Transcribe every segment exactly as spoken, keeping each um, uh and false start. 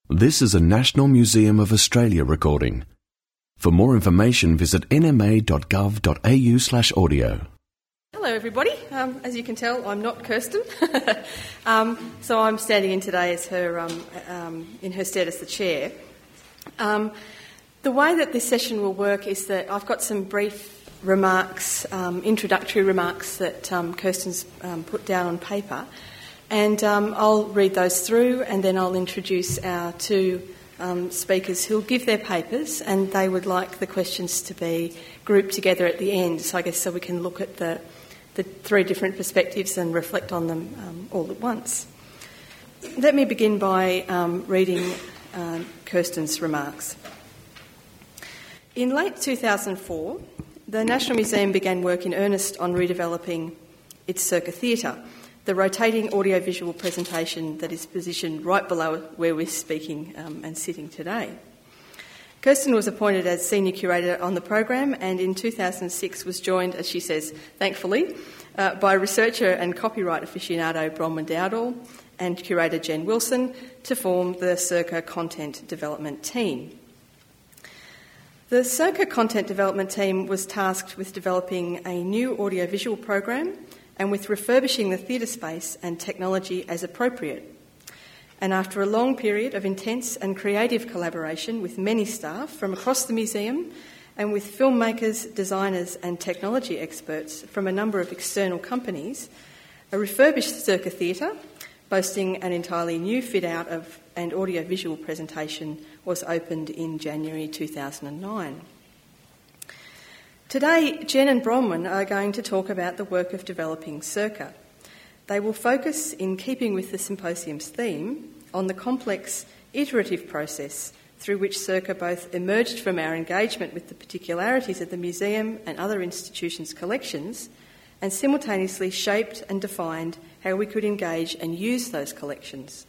This is a National Museum of Australia recording. For more information, visit n m a dot gov dot a u slash audio. Hello everybody. Um, as you can tell, I'm not Kirsten. um, so I'm standing in today as her, um, um, in her stead as the chair. Um, the way that this session will work is that I've got some brief remarks, um, introductory remarks that um, Kirsten's um, put down on paper. And um, I'll read those through and then I'll introduce our two um, speakers who'll give their papers, and they would like the questions to be grouped together at the end, so I guess so we can look at the, the three different perspectives and reflect on them um, all at once. Let me begin by um, reading uh, Kirsten's remarks. In late two thousand four, the National Museum began work in earnest on redeveloping its Circa Theatre, the rotating audiovisual presentation that is positioned right below where we're speaking um, and sitting today. Kirsten was appointed as Senior Curator on the program, and in two thousand six was joined, as she says, thankfully, uh, by researcher and copyright aficionado Bronwyn Dowdall and curator Jen Wilson to form the Circa Content Development Team. The Circa Content Development Team was tasked with developing a new audiovisual program and with refurbishing the theatre space and technology as appropriate. And after a long period of intense and creative collaboration with many staff from across the museum and with filmmakers, designers and technology experts from a number of external companies, a refurbished Circa Theatre, boasting an entirely new fit-out of and audiovisual presentation, was opened in January two thousand nine. Today, Jen and Bronwyn are going to talk about the work of developing Circa. They will focus, in keeping with the symposium's theme, on the complex, iterative process through which Circa both emerged from our engagement with the particularities of the museum and other institutions' collections, and simultaneously shaped and defined how we could engage and use those collections.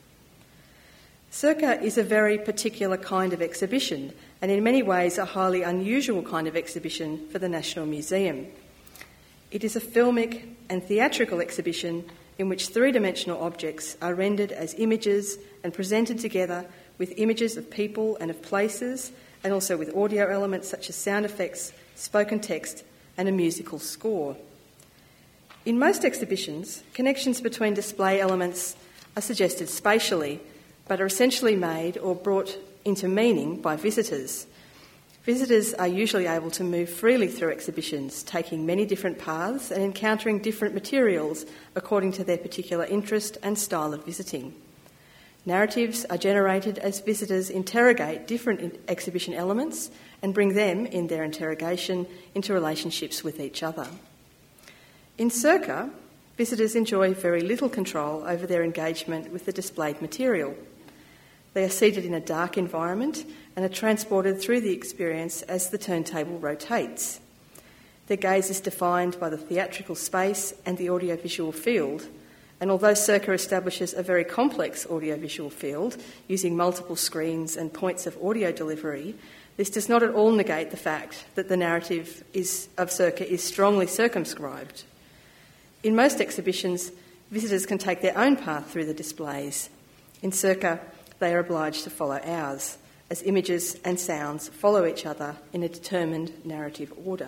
Circa is a very particular kind of exhibition, and in many ways a highly unusual kind of exhibition for the National Museum. It is a filmic and theatrical exhibition in which three-dimensional objects are rendered as images and presented together with images of people and of places, and also with audio elements such as sound effects, spoken text, and a musical score. In most exhibitions, connections between display elements are suggested spatially, but are essentially made or brought into meaning by visitors. Visitors are usually able to move freely through exhibitions, taking many different paths and encountering different materials according to their particular interest and style of visiting. Narratives are generated as visitors interrogate different exhibition elements and bring them, in their interrogation, into relationships with each other. In Circa, visitors enjoy very little control over their engagement with the displayed material. They are seated in a dark environment and are transported through the experience as the turntable rotates. Their gaze is defined by the theatrical space and the audiovisual field, and although Circa establishes a very complex audiovisual field using multiple screens and points of audio delivery, this does not at all negate the fact that the narrative is, of Circa is strongly circumscribed. In most exhibitions, visitors can take their own path through the displays. In Circa, they are obliged to follow ours, as images and sounds follow each other in a determined narrative order.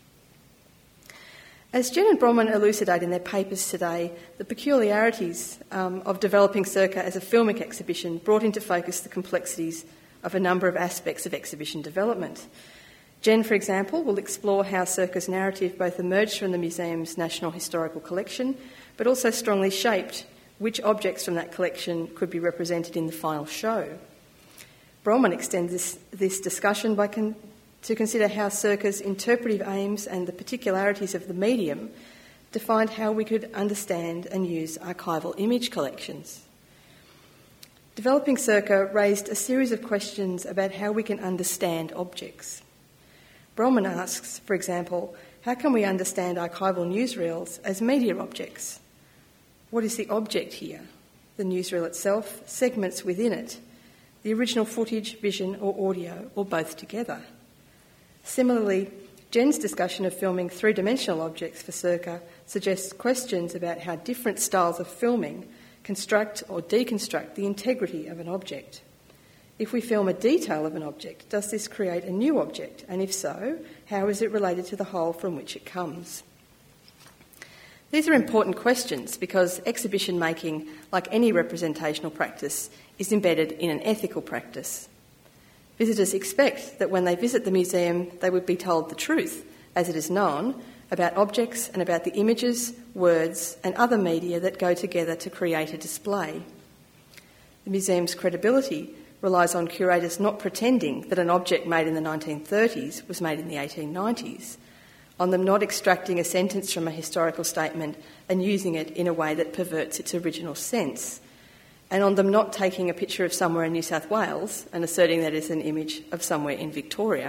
As Jen and Bronwyn elucidate in their papers today, the peculiarities um, of developing Circa as a filmic exhibition brought into focus the complexities of a number of aspects of exhibition development. Jen, for example, will explore how Circa's narrative both emerged from the museum's National Historical Collection, but also strongly shaped which objects from that collection could be represented in the final show. Bronwyn extends this, this discussion by con- to consider how Circa's interpretive aims and the particularities of the medium defined how we could understand and use archival image collections. Developing Circa raised a series of questions about how we can understand objects. Bronwyn asks, for example, how can we understand archival newsreels as media objects? What is the object here? The newsreel itself, segments within it, the original footage, vision or audio, or both together? Similarly, Jen's discussion of filming three-dimensional objects for Circa suggests questions about how different styles of filming construct or deconstruct the integrity of an object. If we film a detail of an object, does this create a new object? And if so, how is it related to the whole from which it comes? These are important questions because exhibition making, like any representational practice, is embedded in an ethical practice. Visitors expect that when they visit the museum, they would be told the truth, as it is known, about objects and about the images, words, and other media that go together to create a display. The museum's credibility relies on curators not pretending that an object made in the nineteen thirties was made in the eighteen nineties, on them not extracting a sentence from a historical statement and using it in a way that perverts its original sense, and on them not taking a picture of somewhere in New South Wales and asserting that it's an image of somewhere in Victoria.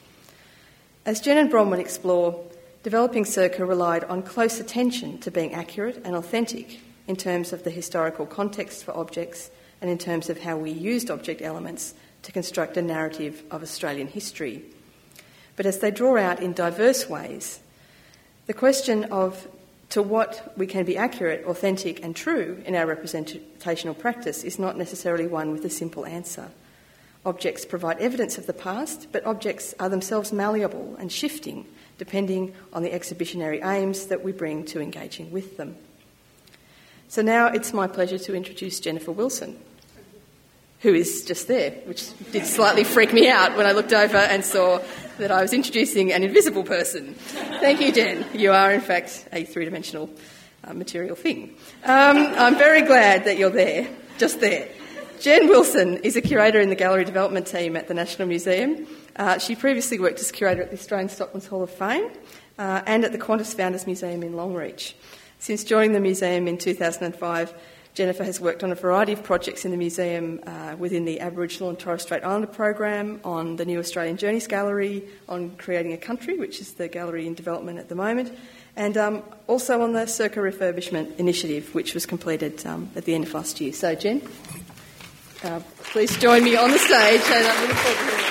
As Jen and Bronwyn explore, developing Circa relied on close attention to being accurate and authentic in terms of the historical context for objects and in terms of how we used object elements to construct a narrative of Australian history. But as they draw out in diverse ways, the question of to what we can be accurate, authentic and true in our representational practice is not necessarily one with a simple answer. Objects provide evidence of the past, but objects are themselves malleable and shifting depending on the exhibitionary aims that we bring to engaging with them. So now it's my pleasure to introduce Jennifer Wilson, who is just there, which did slightly freak me out when I looked over and saw that I was introducing an invisible person. Thank you, Jen. You are, in fact, a three-dimensional uh, material thing. Um, I'm very glad that you're there, just there. Jen Wilson is a curator in the gallery development team at the National Museum. Uh, she previously worked as curator at the Australian Stockman's Hall of Fame uh, and at the Qantas Founders Museum in Longreach. Since joining the museum in two thousand five, Jennifer has worked on a variety of projects in the museum uh, within the Aboriginal and Torres Strait Islander program, on the New Australian Journeys Gallery, on Creating a Country, which is the gallery in development at the moment, and um, also on the Circa Refurbishment Initiative, which was completed um, at the end of last year. So, Jen, uh, please join me on the stage, and I'm looking forward to hearing.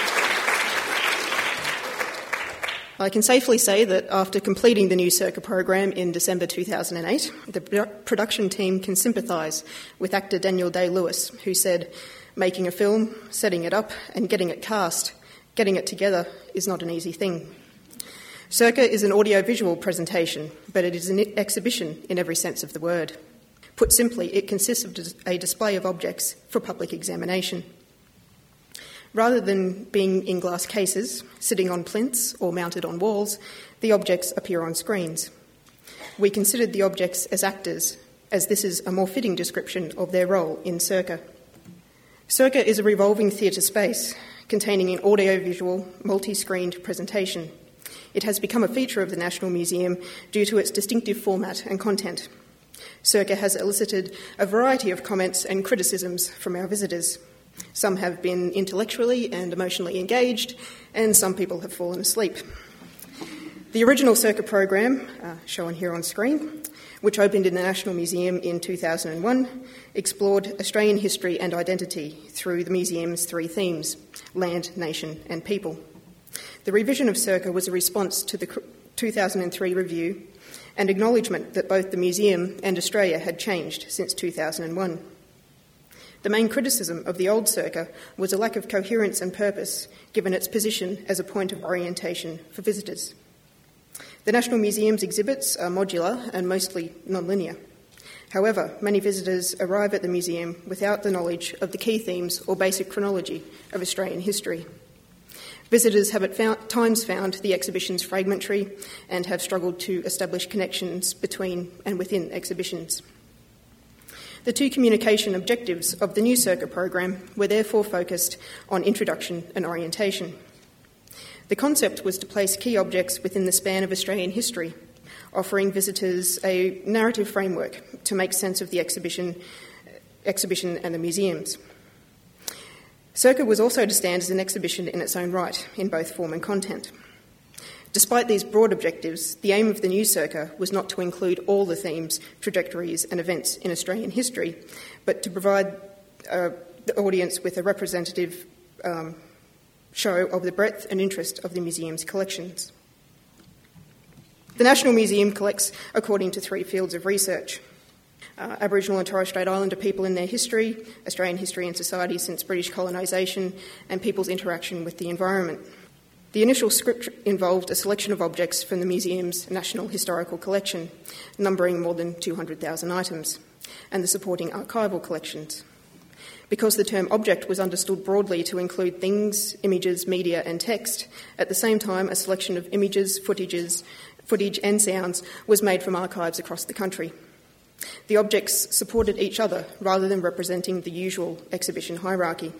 I can safely say that after completing the new Circa program in December two thousand eight, the production team can sympathise with actor Daniel Day-Lewis, who said, "Making a film, setting it up and getting it cast, getting it together is not an easy thing." Circa is an audio-visual presentation, but it is an exhibition in every sense of the word. Put simply, it consists of a display of objects for public examination. Rather than being in glass cases, sitting on plinths or mounted on walls, the objects appear on screens. We considered the objects as actors, as this is a more fitting description of their role in Circa. Circa is a revolving theatre space containing an audio-visual, multi-screened presentation. It has become a feature of the National Museum due to its distinctive format and content. Circa has elicited a variety of comments and criticisms from our visitors. Some have been intellectually and emotionally engaged, and some people have fallen asleep. The original Circa program, uh, shown here on screen, which opened in the National Museum in two thousand one, explored Australian history and identity through the museum's three themes: land, nation and people. The revision of Circa was a response to the two thousand three review and acknowledgement that both the museum and Australia had changed since two thousand one. The main criticism of the old Circa was a lack of coherence and purpose, given its position as a point of orientation for visitors. The National Museum's exhibits are modular and mostly non-linear. However, many visitors arrive at the museum without the knowledge of the key themes or basic chronology of Australian history. Visitors have at found, times found the exhibitions fragmentary and have struggled to establish connections between and within exhibitions. The two communication objectives of the new Circa program were therefore focused on introduction and orientation. The concept was to place key objects within the span of Australian history, offering visitors a narrative framework to make sense of the exhibition, exhibition and the museums. Circa was also to stand as an exhibition in its own right, in both form and content. Despite these broad objectives, the aim of the new Circa was not to include all the themes, trajectories and events in Australian history, but to provide uh, the audience with a representative um, show of the breadth and interest of the museum's collections. The National Museum collects according to three fields of research. uh, Aboriginal and Torres Strait Islander people in their history, Australian history and society since British colonisation, and people's interaction with the environment. The initial script involved a selection of objects from the museum's National Historical Collection, numbering more than two hundred thousand items, and the supporting archival collections. Because the term object was understood broadly to include things, images, media and text, at the same time a selection of images, footages, footage and sounds was made from archives across the country. The objects supported each other rather than representing the usual exhibition hierarchy.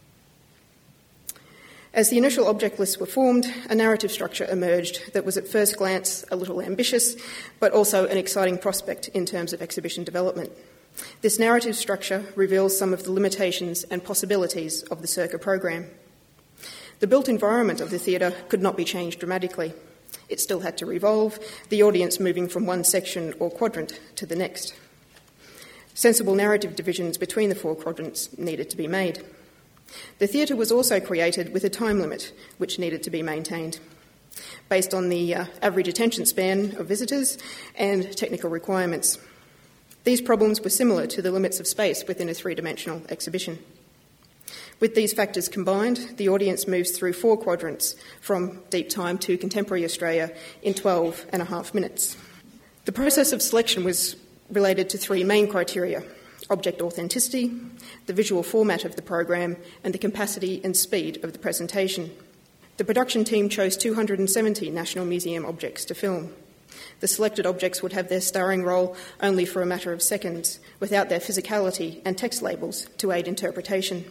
As the initial object lists were formed, a narrative structure emerged that was at first glance a little ambitious, but also an exciting prospect in terms of exhibition development. This narrative structure reveals some of the limitations and possibilities of the Circa program. The built environment of the theatre could not be changed dramatically. It still had to revolve, the audience moving from one section or quadrant to the next. Sensible narrative divisions between the four quadrants needed to be made. The theatre was also created with a time limit, which needed to be maintained, based on the uh, average attention span of visitors and technical requirements. These problems were similar to the limits of space within a three-dimensional exhibition. With these factors combined, the audience moves through four quadrants from deep time to contemporary Australia in twelve and a half minutes. The process of selection was related to three main criteria: object authenticity, the visual format of the program, and the capacity and speed of the presentation. The production team chose two hundred seventy National Museum objects to film. The selected objects would have their starring role only for a matter of seconds, without their physicality and text labels to aid interpretation.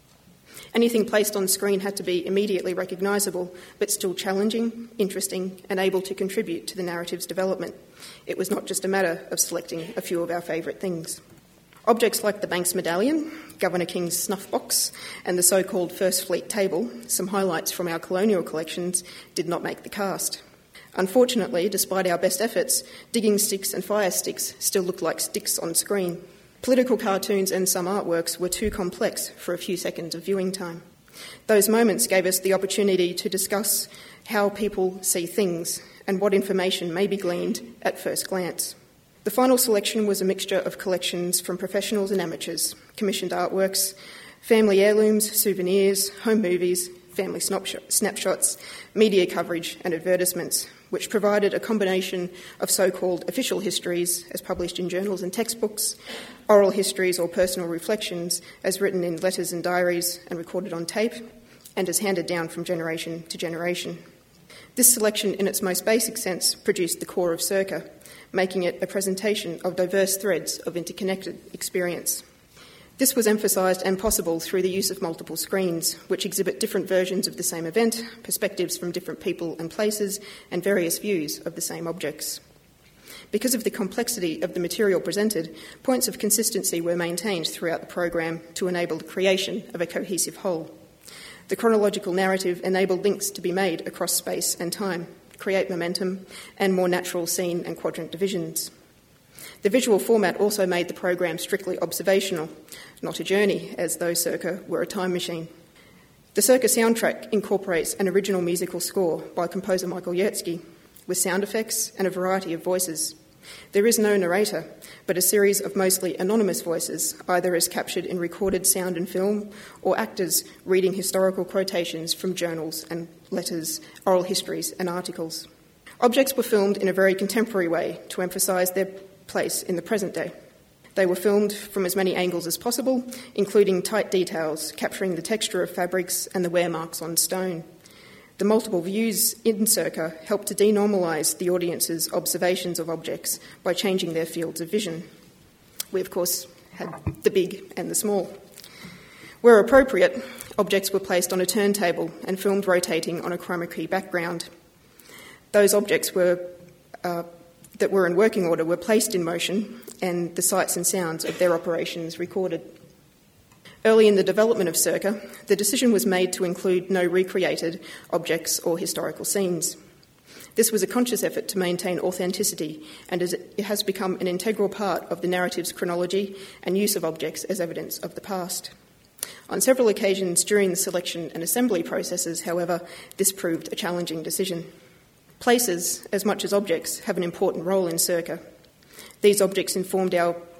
Anything placed on screen had to be immediately recognisable, but still challenging, interesting, and able to contribute to the narrative's development. It was not just a matter of selecting a few of our favourite things. Objects like the Banks Medallion, Governor King's snuff box, and the so-called First Fleet table, some highlights from our colonial collections, did not make the cast. Unfortunately, despite our best efforts, digging sticks and fire sticks still looked like sticks on screen. Political cartoons and some artworks were too complex for a few seconds of viewing time. Those moments gave us the opportunity to discuss how people see things and what information may be gleaned at first glance. The final selection was a mixture of collections from professionals and amateurs, commissioned artworks, family heirlooms, souvenirs, home movies, family snapshots, media coverage and advertisements, which provided a combination of so-called official histories as published in journals and textbooks, oral histories or personal reflections as written in letters and diaries and recorded on tape, and as handed down from generation to generation. This selection, in its most basic sense, produced the core of Circa, making it a presentation of diverse threads of interconnected experience. This was emphasised and possible through the use of multiple screens, which exhibit different versions of the same event, perspectives from different people and places, and various views of the same objects. Because of the complexity of the material presented, points of consistency were maintained throughout the program to enable the creation of a cohesive whole. The chronological narrative enabled links to be made across space and time, create momentum, and more natural scene and quadrant divisions. The visual format also made the program strictly observational, not a journey, as though Circa were a time machine. The Circa soundtrack incorporates an original musical score by composer Michael Yurtsky, with sound effects and a variety of voices. There is no narrator, but a series of mostly anonymous voices, either as captured in recorded sound and film, or actors reading historical quotations from journals and letters, oral histories and articles. Objects were filmed in a very contemporary way to emphasise their place in the present day. They were filmed from as many angles as possible, including tight details, capturing the texture of fabrics and the wear marks on stone. The multiple views in Circa helped to denormalise the audience's observations of objects by changing their fields of vision. We, of course, had the big and the small. Where appropriate, objects were placed on a turntable and filmed rotating on a chroma key background. Those objects were uh, that were in working order were placed in motion and the sights and sounds of their operations recorded. Early in the development of Circa, the decision was made to include no recreated objects or historical scenes. This was a conscious effort to maintain authenticity, and it has become an integral part of the narrative's chronology and use of objects as evidence of the past. On several occasions during the selection and assembly processes, however, this proved a challenging decision. Places, as much as objects, have an important role in Circa. These objects informed our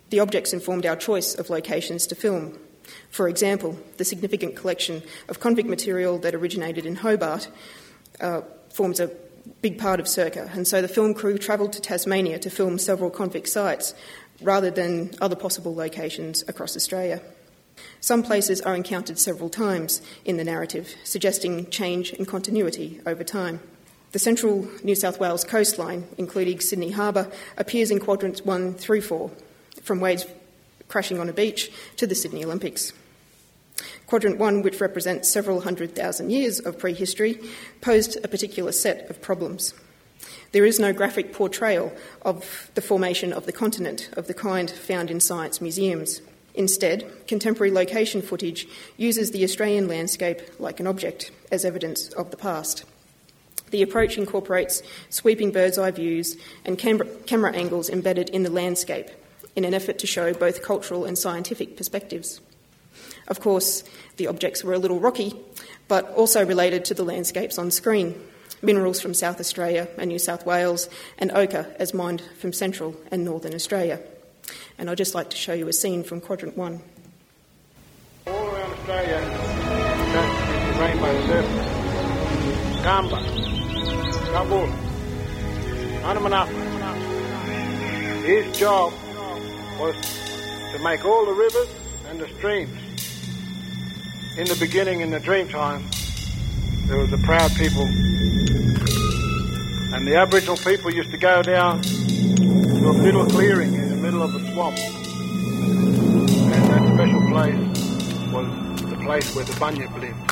The objects informed our choice of locations to film. For example, the significant collection of convict material that originated in Hobart uh, forms a big part of Circa, and so the film crew travelled to Tasmania to film several convict sites rather than other possible locations across Australia. Some places are encountered several times in the narrative, suggesting change and continuity over time. The central New South Wales coastline, including Sydney Harbour, appears in quadrants one through four, from waves crashing on a beach to the Sydney Olympics. Quadrant one, which represents several hundred thousand years of prehistory, posed a particular set of problems. There is no graphic portrayal of the formation of the continent of the kind found in science museums. Instead, contemporary location footage uses the Australian landscape like an object as evidence of the past. The approach incorporates sweeping bird's-eye views and cam- camera angles embedded in the landscape in an effort to show both cultural and scientific perspectives. Of course, the objects were a little rocky, but also related to the landscapes on screen, minerals from South Australia and New South Wales, and ochre as mined from Central and Northern Australia. And I'd just like to show you a scene from Quadrant one. All around Australia, that's the Rainbow Serpent, Kamba, Kabul, Anamanapa. His job was to make all the rivers and the streams. In the beginning, in the dream time, there was a proud people, and the Aboriginal people used to go down to a little clearing in the middle of a swamp, and that special place was the place where the Bunyip lived.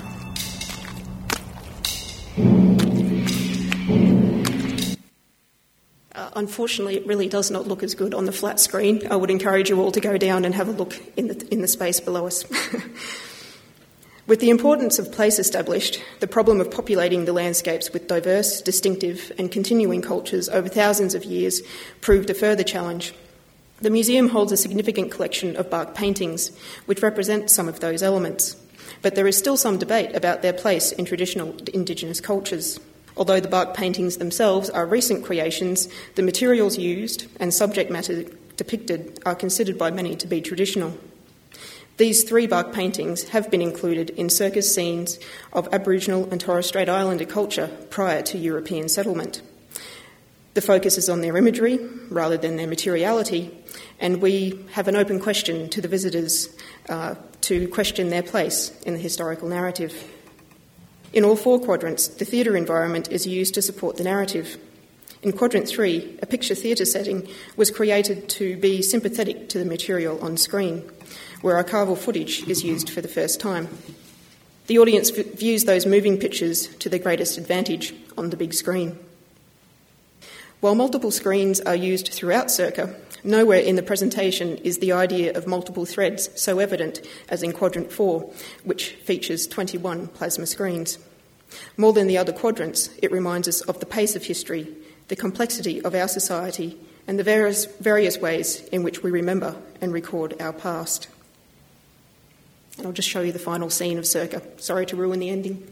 Uh, unfortunately, it really does not look as good on the flat screen. I would encourage you all to go down and have a look in the, in the space below us. With the importance of place established, the problem of populating the landscapes with diverse, distinctive and continuing cultures over thousands of years proved a further challenge. The museum holds a significant collection of bark paintings, which represent some of those elements, but there is still some debate about their place in traditional Indigenous cultures. Although the bark paintings themselves are recent creations, the materials used and subject matter depicted are considered by many to be traditional. These three bark paintings have been included in Circa's scenes of Aboriginal and Torres Strait Islander culture prior to European settlement. The focus is on their imagery rather than their materiality, and we have an open question to the visitors uh, to question their place in the historical narrative. In all four quadrants, the theatre environment is used to support the narrative. In Quadrant three, a picture theatre setting was created to be sympathetic to the material on screen, where archival footage is used for the first time. The audience v- views those moving pictures to their greatest advantage on the big screen. While multiple screens are used throughout Circa, nowhere in the presentation is the idea of multiple threads so evident as in Quadrant four, which features twenty-one plasma screens. More than the other quadrants, it reminds us of the pace of history, the complexity of our society, and the various, various ways in which we remember and record our past. And I'll just show you the final scene of Circa. Sorry to ruin the ending.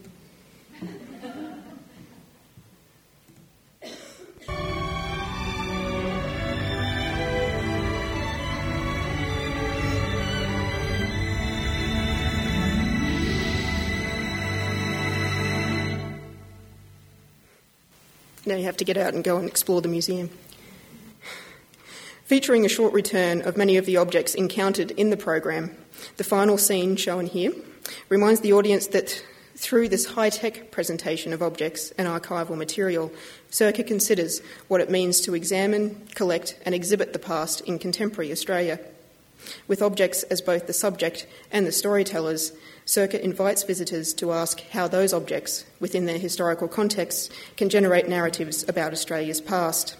Now you have to get out and go and explore the museum. Featuring a short return of many of the objects encountered in the program, the final scene shown here reminds the audience that through this high-tech presentation of objects and archival material, Circa considers what it means to examine, collect and exhibit the past in contemporary Australia. With objects as both the subject and the storytellers, Circa invites visitors to ask how those objects, within their historical contexts, can generate narratives about Australia's past.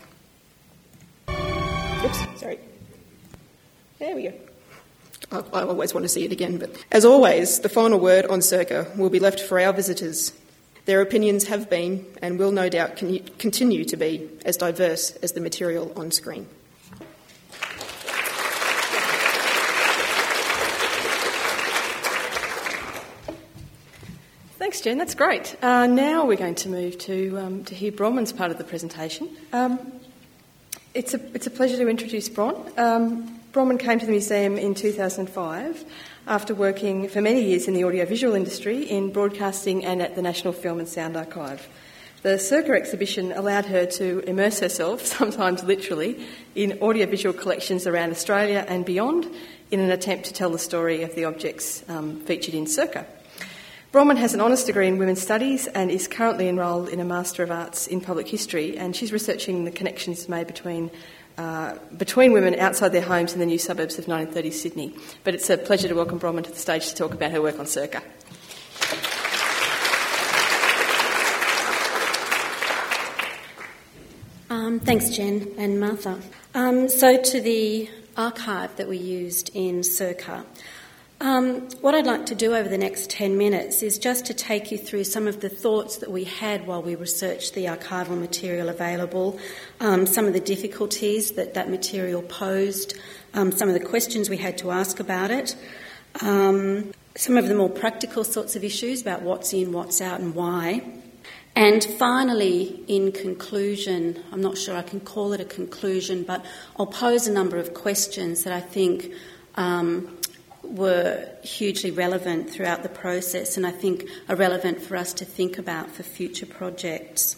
Oops, sorry. There we go. I, I always want to see it again, but as always, the final word on Circa will be left for our visitors. Their opinions have been, and will no doubt con- continue to be, as diverse as the material on screen. Thanks, Jen. That's great. Uh, now we're going to move to um, to hear Bronwyn's part of the presentation. Um, it's a it's a pleasure to introduce Bron. Um, Bronwyn came to the museum in two thousand five after working for many years in the audiovisual industry in broadcasting and at the National Film and Sound Archive. The Circa exhibition allowed her to immerse herself, sometimes literally, in audiovisual collections around Australia and beyond in an attempt to tell the story of the objects um, featured in Circa. Bronwyn has an honours degree in Women's Studies and is currently enrolled in a Master of Arts in Public History, and she's researching the connections made between uh, between women outside their homes in the new suburbs of nineteen thirties Sydney. But it's a pleasure to welcome Bronwyn to the stage to talk about her work on Circa. Um, thanks, Jen and Martha. Um, so to the archive that we used in Circa. Um, what I'd like to do over the next ten minutes is just to take you through some of the thoughts that we had while we researched the archival material available, um, some of the difficulties that that material posed, um, some of the questions we had to ask about it, um, some of the more practical sorts of issues about what's in, what's out and why. And finally, in conclusion, I'm not sure I can call it a conclusion, but I'll pose a number of questions that I think um, were hugely relevant throughout the process and I think are relevant for us to think about for future projects.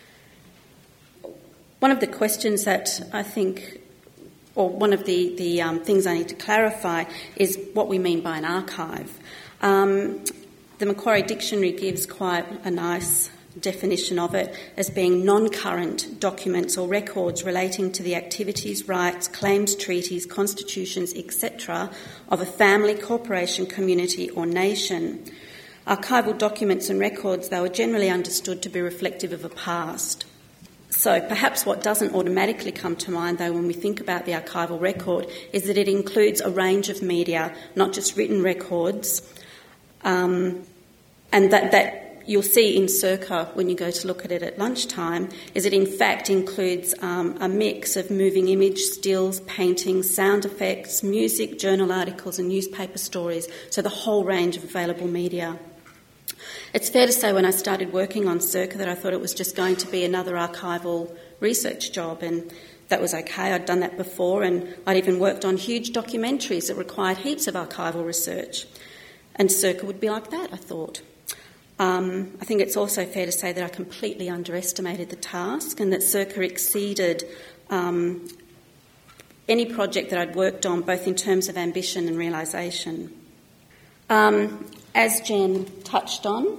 One of the questions that I think, or one of the, the um, things I need to clarify is what we mean by an archive. Um, the Macquarie Dictionary gives quite a nice definition of it as being non-current documents or records relating to the activities, rights, claims, treaties, constitutions, et cetera of a family, corporation, community or nation. Archival documents and records, they were generally understood to be reflective of a past. So perhaps what doesn't automatically come to mind, though, when we think about the archival record is that it includes a range of media, not just written records, um, and that that you'll see in Circa when you go to look at it at lunchtime is it in fact includes um, a mix of moving image, stills, paintings, sound effects, music, journal articles and newspaper stories, so the whole range of available media. It's fair to say when I started working on Circa that I thought it was just going to be another archival research job, and that was okay. I'd done that before, and I'd even worked on huge documentaries that required heaps of archival research. And Circa would be like that, I thought. Um, I think it's also fair to say that I completely underestimated the task and that Circa exceeded um, any project that I'd worked on, both in terms of ambition and realisation. Um, as Jen touched on,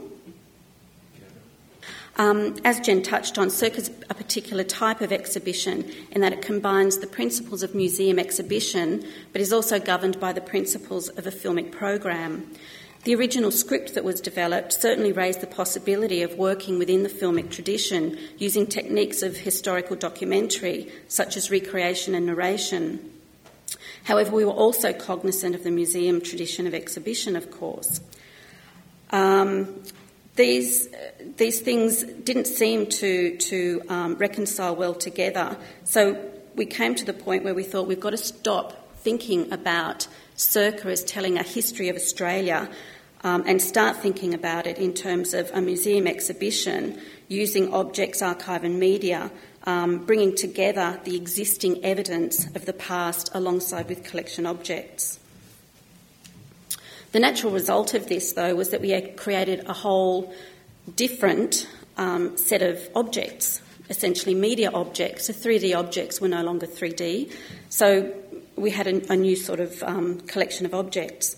um, as Jen touched on, Circa's a particular type of exhibition in that it combines the principles of museum exhibition but is also governed by the principles of a filmic program. The original script that was developed certainly raised the possibility of working within the filmic tradition using techniques of historical documentary, such as recreation and narration. However, we were also cognisant of the museum tradition of exhibition, of course. Um, these, these things didn't seem to, to um, reconcile well together, so we came to the point where we thought we've got to stop thinking about Circa as telling a history of Australia um, and start thinking about it in terms of a museum exhibition using objects, archive and media, um, bringing together the existing evidence of the past alongside with collection objects. The natural result of this, though, was that we had created a whole different um, set of objects, essentially media objects. So three D objects were no longer three D. So we had a, a new sort of um, collection of objects.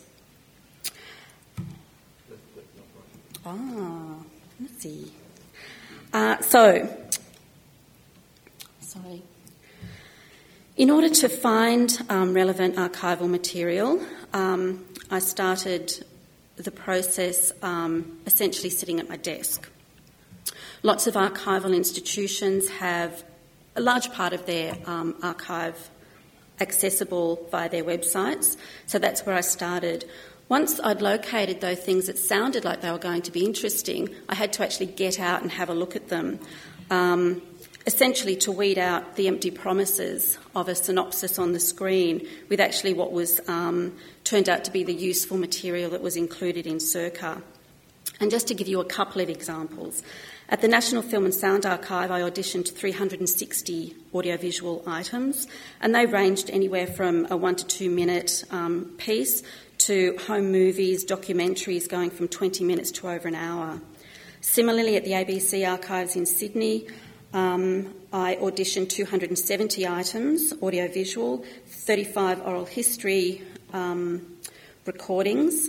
Ah, let's see. Uh, so, sorry. In order to find um, relevant archival material, um, I started the process um, essentially sitting at my desk. Lots of archival institutions have a large part of their um, archive accessible via their websites, so that's where I started. Once I'd located those things that sounded like they were going to be interesting, I had to actually get out and have a look at them, um, essentially to weed out the empty promises of a synopsis on the screen with actually what was um, turned out to be the useful material that was included in Circa. And just to give you a couple of examples, at the National Film and Sound Archive, I auditioned three hundred sixty audiovisual items, and they ranged anywhere from a one to two minute um, piece to home movies, documentaries going from twenty minutes to over an hour. Similarly, at the A B C Archives in Sydney, um, I auditioned two hundred seventy items, audiovisual, thirty-five oral history um, recordings.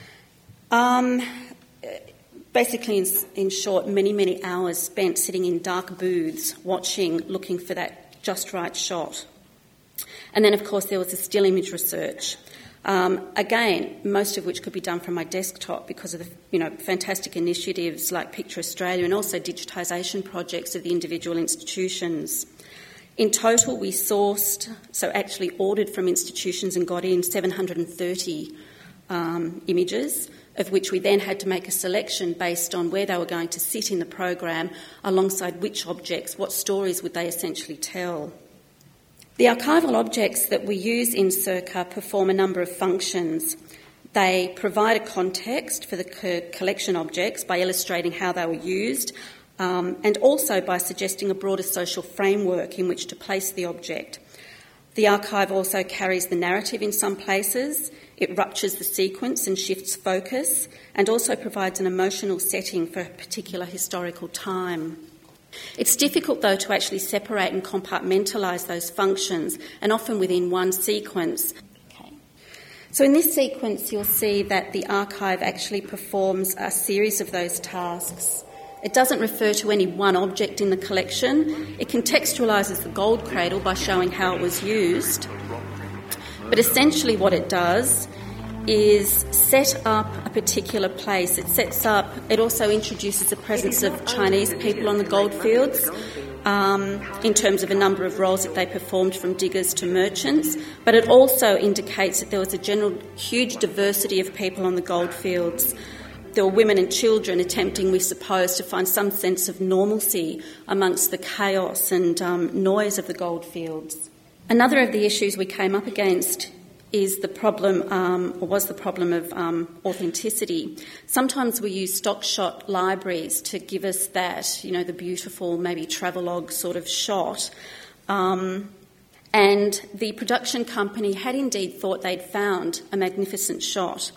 Um, basically, in, in short, many, many hours spent sitting in dark booths, watching, looking for that just right shot. And then, of course, there was the still image research. Um, again, most of which could be done from my desktop because of the you know, fantastic initiatives like Picture Australia and also digitisation projects of the individual institutions. In total, we sourced, so actually ordered from institutions and got in seven hundred thirty um, images, of which we then had to make a selection based on where they were going to sit in the program, alongside which objects, what stories would they essentially tell. The archival objects that we use in Circa perform a number of functions. They provide a context for the co- collection objects by illustrating how they were used, um, and also by suggesting a broader social framework in which to place the object. The archive also carries the narrative in some places. It ruptures the sequence and shifts focus, and also provides an emotional setting for a particular historical time. It's difficult, though, to actually separate and compartmentalise those functions, and often within one sequence. Okay. So in this sequence, you'll see that the archive actually performs a series of those tasks. It doesn't refer to any one object in the collection. It contextualises the gold cradle by showing how it was used. But essentially what it does is set up a particular place. It sets up, it also introduces the presence of Chinese people on the goldfields um, in terms of a number of roles that they performed, from diggers to merchants, but it also indicates that there was a general huge diversity of people on the goldfields. There were women and children attempting, we suppose, to find some sense of normalcy amongst the chaos and um, noise of the goldfields. Another of the issues we came up against is the problem, um, or was the problem of um, authenticity. Sometimes we use stock shot libraries to give us that, you know, the beautiful, maybe travelogue sort of shot. Um, and the production company had indeed thought they'd found a magnificent shot.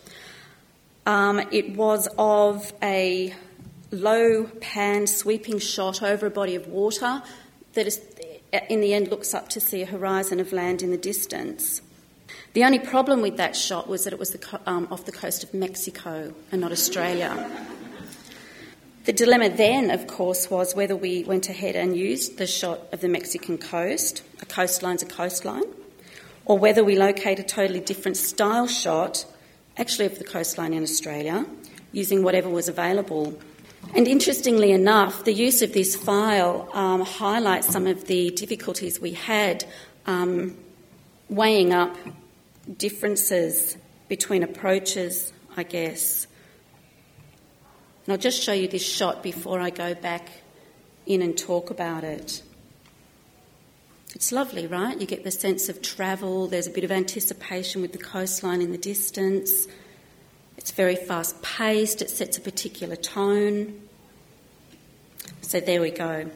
Um, it was of a low pan sweeping shot over a body of water that is, in the end, looks up to see a horizon of land in the distance. The only problem with that shot was that it was the co- um, off the coast of Mexico and not Australia. The dilemma then, of course, was whether we went ahead and used the shot of the Mexican coast, a coastline's a coastline, or whether we locate a totally different style shot, actually of the coastline in Australia, using whatever was available. And interestingly enough, the use of this file um, highlights some of the difficulties we had um, weighing up differences between approaches, I guess. And I'll just show you this shot before I go back in and talk about it. It's lovely, right? You get the sense of travel. There's a bit of anticipation with the coastline in the distance. It's very fast-paced. It sets a particular tone. So there we go.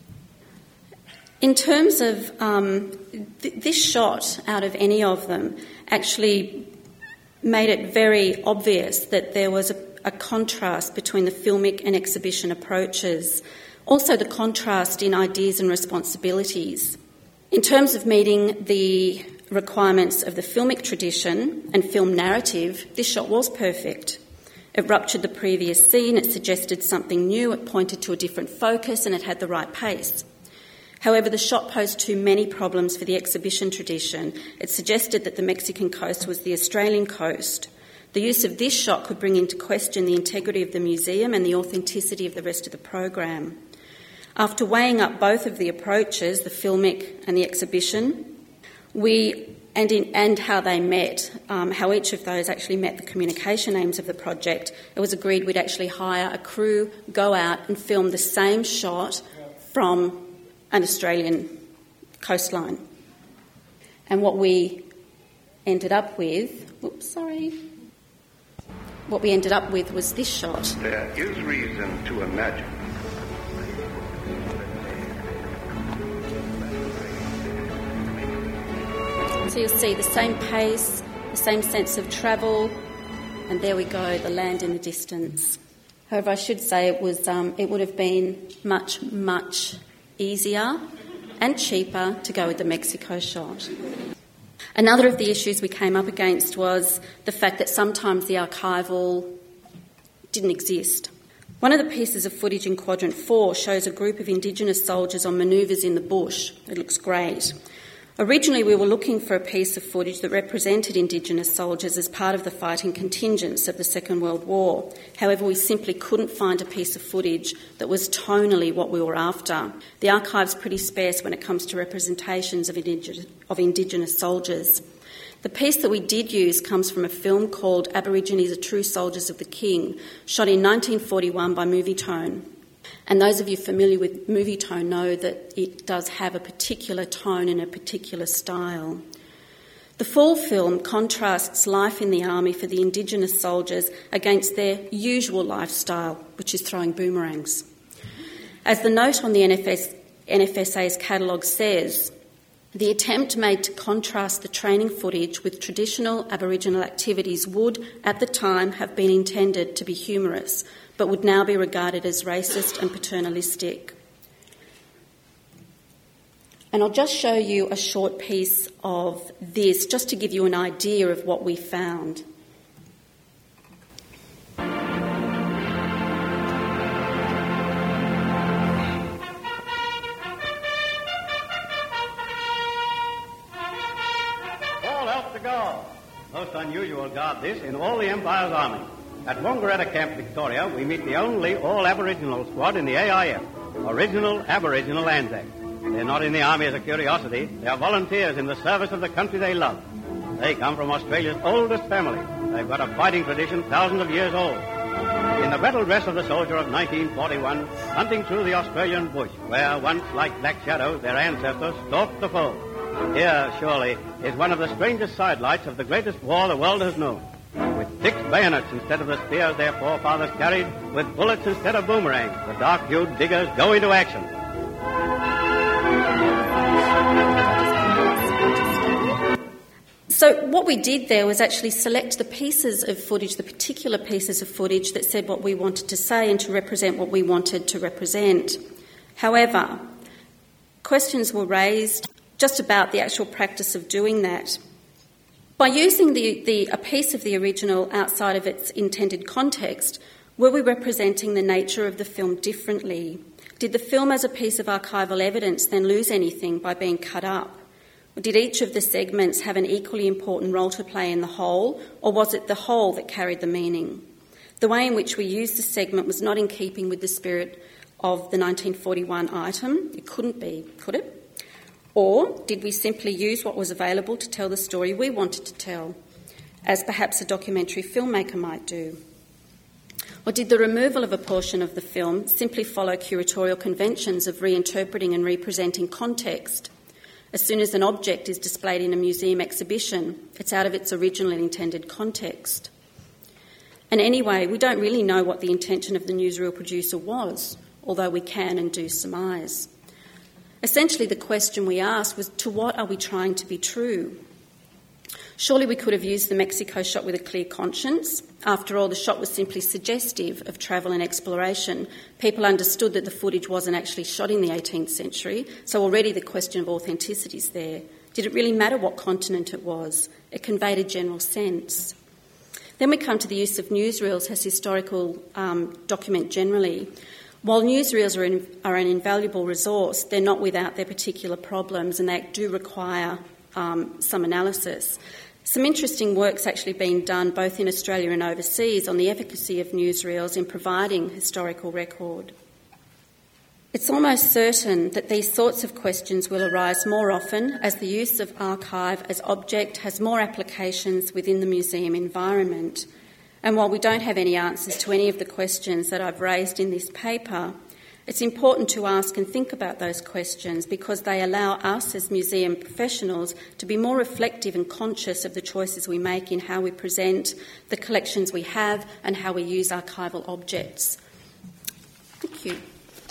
In terms of um, th- this shot, out of any of them, actually made it very obvious that there was a, a contrast between the filmic and exhibition approaches. Also the contrast in ideas and responsibilities. In terms of meeting the requirements of the filmic tradition and film narrative, this shot was perfect. It ruptured the previous scene, it suggested something new, it pointed to a different focus, and it had the right pace. However, the shot posed too many problems for the exhibition tradition. It suggested that the Mexican coast was the Australian coast. The use of this shot could bring into question the integrity of the museum and the authenticity of the rest of the program. After weighing up both of the approaches, the filmic and the exhibition, we and in, and how they met, um, how each of those actually met the communication aims of the project, it was agreed we'd actually hire a crew, go out and film the same shot from an Australian coastline. And what we ended up with, oops, sorry. what we ended up with was this shot. There is reason to imagine so you'll see the same pace, the same sense of travel, and there we go, the land in the distance. However, I should say it was um, it would have been much, much easier and cheaper to go with the Mexico shot. Another of the issues we came up against was the fact that sometimes the archival didn't exist. One of the pieces of footage in Quadrant four shows a group of Indigenous soldiers on manoeuvres in the bush. It looks great. Originally, we were looking for a piece of footage that represented Indigenous soldiers as part of the fighting contingents of the Second World War. However, we simply couldn't find a piece of footage that was tonally what we were after. The archive's pretty sparse when it comes to representations of Indigenous, of Indigenous soldiers. The piece that we did use comes from a film called Aborigines Are True Soldiers of the King, shot in nineteen forty-one by Movietone. And those of you familiar with Movietone know that it does have a particular tone and a particular style. The full film contrasts life in the army for the Indigenous soldiers against their usual lifestyle, which is throwing boomerangs. As the note on the N F S, N F S A's catalogue says, the attempt made to contrast the training footage with traditional Aboriginal activities would, at the time, have been intended to be humorous, but would now be regarded as racist and paternalistic. And I'll just show you a short piece of this, just to give you an idea of what we found. All help to God. Most unusual guard this in all the Empire's army. At Wangaratta Camp, Victoria, we meet the only all-Aboriginal squad in the A I F, Original Aboriginal Anzac. They're not in the army as a curiosity. They are volunteers in the service of the country they love. They come from Australia's oldest family. They've got a fighting tradition thousands of years old. In the battle dress of the soldier of nineteen forty-one, hunting through the Australian bush, where once, like Black Shadow, their ancestors stalked the foe. Here, surely, is one of the strangest sidelights of the greatest war the world has known. With fixed bayonets instead of the spears their forefathers carried, with bullets instead of boomerangs, the dark-hued diggers go into action. So what we did there was actually select the pieces of footage, the particular pieces of footage that said what we wanted to say and to represent what we wanted to represent. However, questions were raised just about the actual practice of doing that. By using the, the, a piece of the original outside of its intended context, were we representing the nature of the film differently? Did the film as a piece of archival evidence then lose anything by being cut up? Or did each of the segments have an equally important role to play in the whole, or was it the whole that carried the meaning? The way in which we used the segment was not in keeping with the spirit of the nineteen forty-one item. It couldn't be, could it? Or did we simply use what was available to tell the story we wanted to tell, as perhaps a documentary filmmaker might do? Or did the removal of a portion of the film simply follow curatorial conventions of reinterpreting and representing context? As soon as an object is displayed in a museum exhibition, it's out of its originally intended context. And anyway, we don't really know what the intention of the newsreel producer was, although we can and do surmise. Essentially, the question we asked was, to what are we trying to be true? Surely we could have used the Mexico shot with a clear conscience. After all, the shot was simply suggestive of travel and exploration. People understood that the footage wasn't actually shot in the eighteenth century, so already the question of authenticity is there. Did it really matter what continent it was? It conveyed a general sense. Then we come to the use of newsreels as historical um, document generally. While newsreels are, in, are an invaluable resource, they're not without their particular problems, and they do require um, some analysis. Some interesting work's actually been done both in Australia and overseas on the efficacy of newsreels in providing historical record. It's almost certain that these sorts of questions will arise more often as the use of archive as object has more applications within the museum environment. And while we don't have any answers to any of the questions that I've raised in this paper, It's important to ask and think about those questions because they allow us as museum professionals to be more reflective and conscious of the choices we make in how we present the collections we have and how we use archival objects. Thank you.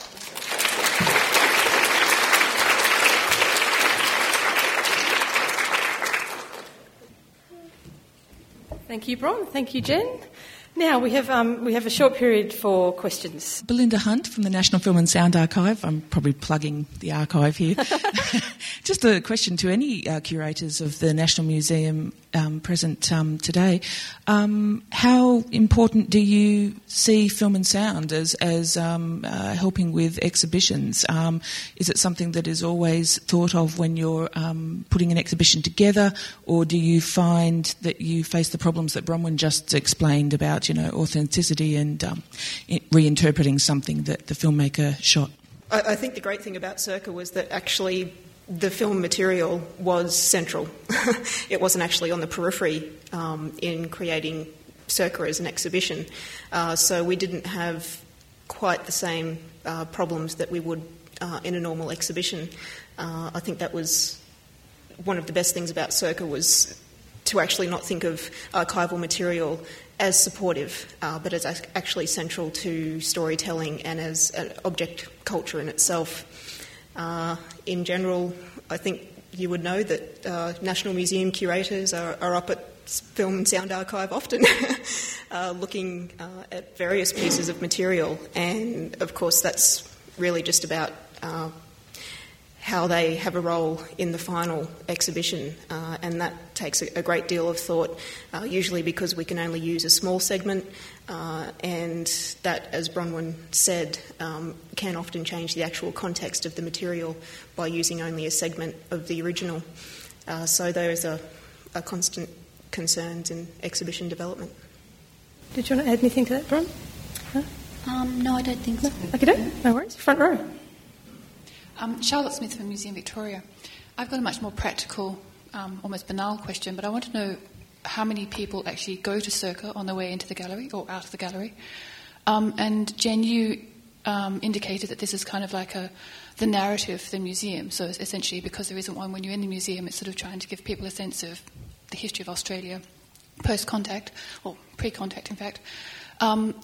Thank you, Bron. Thank you, Jen. Now we have um, we have a short period for questions. Belinda Hunt from the National Film and Sound Archive. I'm probably plugging the archive here. Just a question to any uh, curators of the National Museum um, present um, today. Um, how important do you see film and sound as, as um, uh, helping with exhibitions? Um, is it something that is always thought of when you're um, putting an exhibition together, or do you find that you face the problems that Bronwyn just explained about, you know, authenticity and um, reinterpreting something that the filmmaker shot? I, I think the great thing about Circa was that actually the film material was central. It wasn't actually on the periphery um, in creating Circa as an exhibition. Uh, so we didn't have quite the same uh, problems that we would uh, in a normal exhibition. Uh, I think that was one of the best things about Circa, was to actually not think of archival material as supportive, uh, but as actually central to storytelling and as an object culture in itself. Uh, in general, I think you would know that uh, National Museum curators are, are up at Film and Sound Archive often, uh, looking uh, at various pieces of material, and of course that's really just about uh, how they have a role in the final exhibition, uh, and that takes a, a great deal of thought, uh, usually because we can only use a small segment, uh, and that, as Bronwyn said, um, can often change the actual context of the material by using only a segment of the original. Uh, so those are, are constant concerns in exhibition development. Did you want to add anything to that, Bron? No, um, no I don't think so. Okay, no, no worries. Front row. Um, Charlotte Smith from Museum Victoria. I've got a much more practical, um, almost banal question, but I want to know how many people actually go to Circa on their way into the gallery or out of the gallery. Um, and Jen, you um, indicated that this is kind of like a the narrative of the museum. So essentially, because there isn't one when you're in the museum, it's sort of trying to give people a sense of the history of Australia post-contact, or pre-contact, in fact. Um,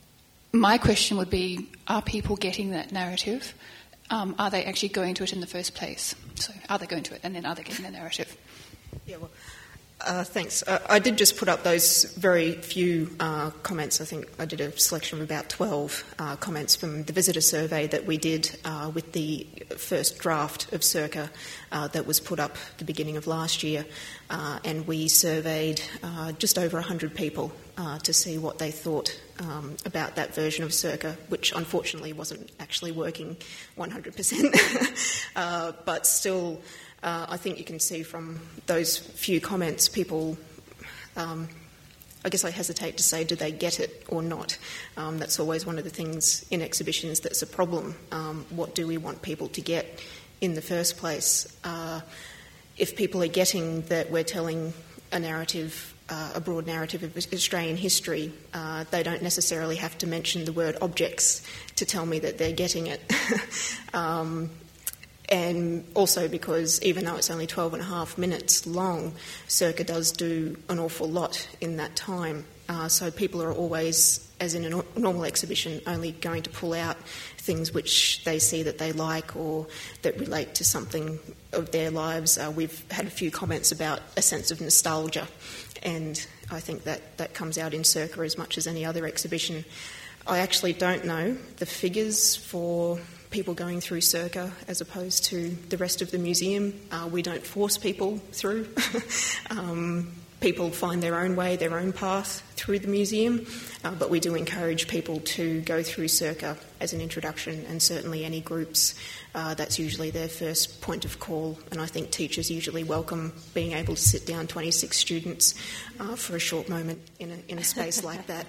my question would be, are people getting that narrative? Um, are they actually going to it in the first place? So are they going to it, and then are they getting the narrative? Yeah, well, uh, thanks. Uh, I did just put up those very few uh, comments. I think I did a selection of about twelve uh, comments from the visitor survey that we did uh, with the first draft of Circa uh, that was put up at the beginning of last year. Uh, and we surveyed uh, just over one hundred people uh, to see what they thought um, about that version of Circa, which unfortunately wasn't actually working one hundred percent. uh, but still, uh, I think you can see from those few comments, people, um, I guess I hesitate to say, do they get it or not? Um, that's always one of the things in exhibitions that's a problem. Um, what do we want people to get in the first place? Uh, If people are getting that we're telling a narrative, uh, a broad narrative of Australian history, uh, they don't necessarily have to mention the word objects to tell me that they're getting it. um, and also because even though it's only twelve and a half minutes long, Circa does do an awful lot in that time. Uh, so people are always, as in a no- normal exhibition, only going to pull out things which they see that they like or that relate to something of their lives. Uh, we've had a few comments about a sense of nostalgia, and I think that, that comes out in Circa as much as any other exhibition. I actually don't know the figures for people going through Circa as opposed to the rest of the museum. Uh, we don't force people through. um, People find their own way, their own path through the museum, uh, but we do encourage people to go through Circa as an introduction, and certainly any groups, uh, that's usually their first point of call, and I think teachers usually welcome being able to sit down twenty-six students uh, for a short moment in a, in a space like that.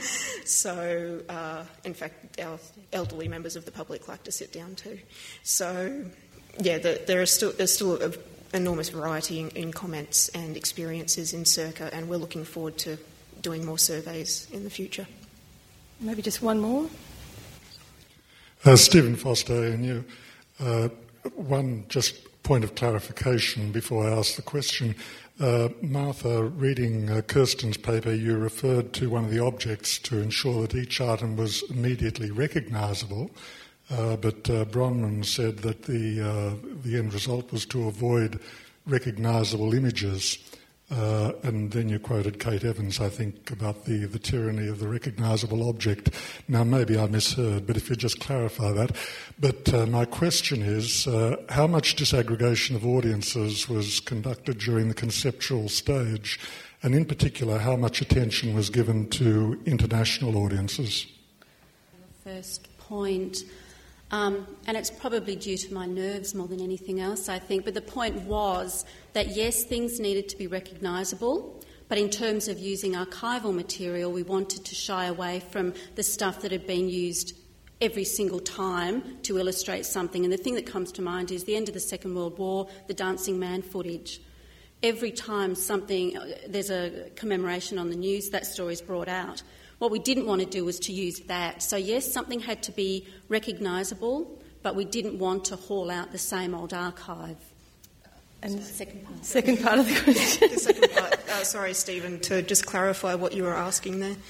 So, uh, in fact, our elderly members of the public like to sit down too. So, yeah, the, there are still, there's still a enormous variety in, in comments and experiences in Circa, and we're looking forward to doing more surveys in the future. Maybe just one more. Uh, Stephen Foster, and you. Uh, one just point of clarification before I ask the question. Uh, Martha, reading uh, Kirsten's paper, you referred to one of the objects to ensure that each item was immediately recognisable, uh, but uh, Bronwyn said that the uh, the end result was to avoid recognisable images. Uh, and then you quoted Kate Evans, I think, about the, the tyranny of the recognisable object. Now, maybe I misheard, but if you just clarify that. But uh, my question is, uh, how much disaggregation of audiences was conducted during the conceptual stage, and in particular, how much attention was given to international audiences? First point, um, and it's probably due to my nerves more than anything else, I think, but the point was that yes, things needed to be recognisable, but in terms of using archival material, we wanted to shy away from the stuff that had been used every single time to illustrate something. And the thing that comes to mind is the end of the Second World War, the Dancing Man footage. Every time something, there's a commemoration on the news, that story's brought out. What we didn't want to do was to use that. So yes, something had to be recognisable, but we didn't want to haul out the same old archive. And the second part. Second part of the question. The second part. Uh, sorry, Stephen, to just clarify what you were asking there.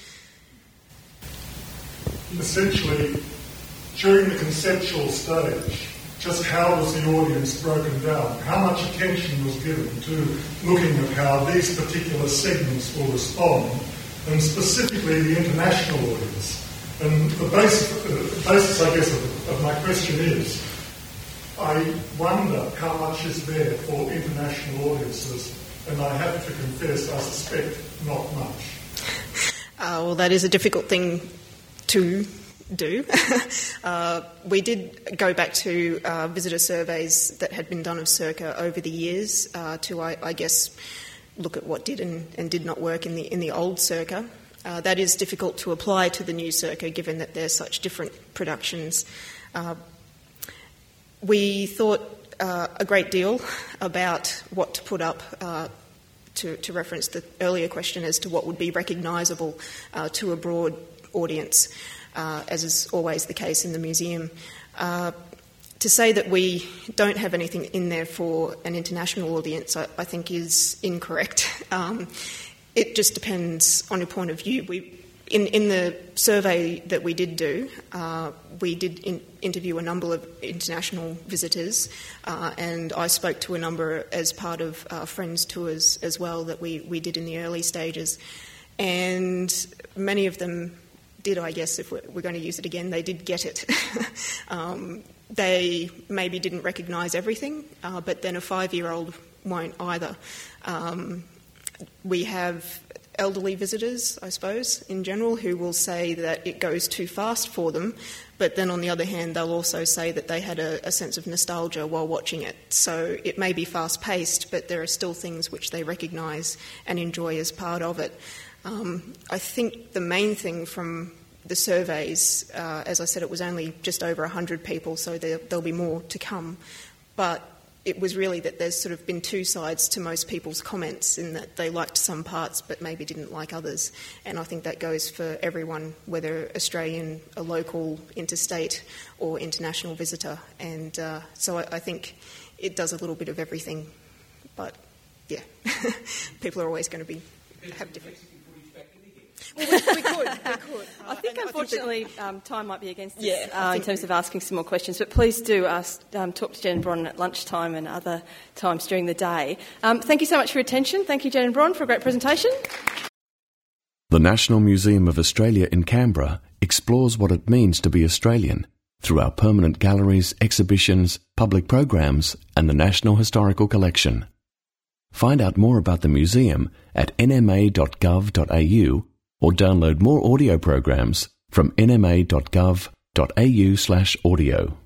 Essentially, during the conceptual stage, just how was the audience broken down? How much attention was given to looking at how these particular segments will respond, and specifically the international audience? And the basis, uh, basis I guess, of, of my question is, I wonder how much is there for international audiences, and I have to confess, I suspect not much. Uh, well, that is a difficult thing to do. uh, we did go back to uh, visitor surveys that had been done of Circa over the years uh, to, I, I guess, look at what did and, and did not work in the in the old Circa. Uh, that is difficult to apply to the new Circa, given that they're such different productions. Uh, we thought uh, a great deal about what to put up. Uh, to, to reference the earlier question as to what would be recognisable uh, to a broad audience. Uh, as is always the case in the museum. Uh, to say that we don't have anything in there for an international audience, I, I think is incorrect. Um, it just depends on your point of view. We, in, in the survey that we did do, uh, we did in, interview a number of international visitors, uh, and I spoke to a number as part of uh, Friends tours as well that we, we did in the early stages. And many of them did, I guess, if we're, we're going to use it again, they did get it. um, they maybe didn't recognise everything, uh, but then a five-year-old won't either. Um, we have elderly visitors, I suppose, in general, who will say that it goes too fast for them, but then on the other hand, they'll also say that they had a, a sense of nostalgia while watching it. So it may be fast-paced, but there are still things which they recognise and enjoy as part of it. Um, I think the main thing from the surveys, uh, as I said, it was only just over one hundred people, so there, there'll be more to come. But it was really that there's sort of been two sides to most people's comments in that they liked some parts but maybe didn't like others. And I think that goes for everyone, whether Australian, a local, interstate or international visitor. And uh, so I, I think it does a little bit of everything. But, yeah, people are always going to be have different... Well, we, we could, we could. Uh, I think, unfortunately, I think that, um, time might be against us yeah, uh, in terms of asking some more questions. But please do ask, um, talk to Jen and Bron at lunchtime and other times during the day. Um, thank you so much for your attention. Thank you, Jen and Bron, for a great presentation. The National Museum of Australia in Canberra explores what it means to be Australian through our permanent galleries, exhibitions, public programs, and the National Historical Collection. Find out more about the museum at n m a dot gov dot a u or download more audio programs from n m a dot gov dot a u slash audio.